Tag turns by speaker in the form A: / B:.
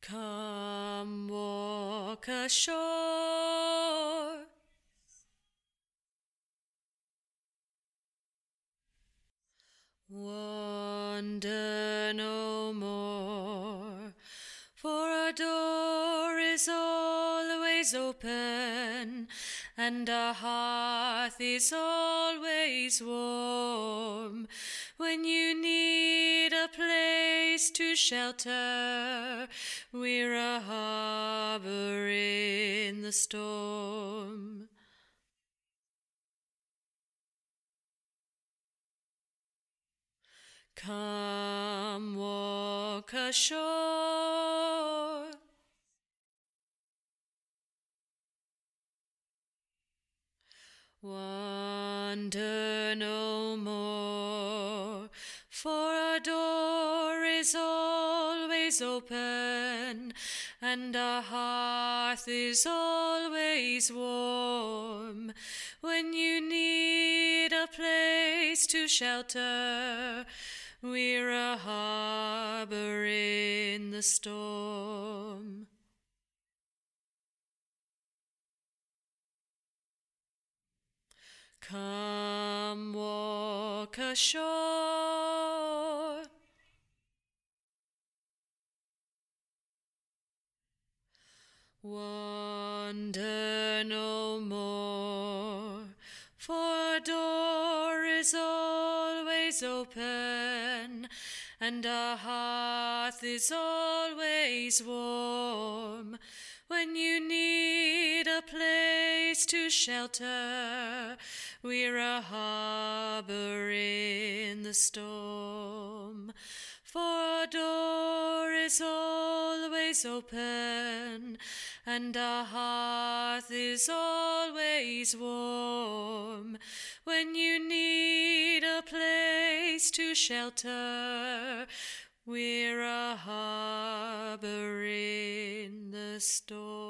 A: Come walk ashore. Wander no more, for our door is always open, and our hearth is always warm. When you need a place to shelter, we're a harbor in the storm. Come walk ashore. Wander no more, for our door is always open, and our hearth is always warm. When you need a place to shelter, we're a harbor in the storm. Come walk ashore. Wander no more, for our door is always open, and our hearth is always warm. When you need a place to shelter, we're a harbor in the storm. For our door is always open, and our hearth is always warm. When you need a place to shelter, we're a harbor in the storm.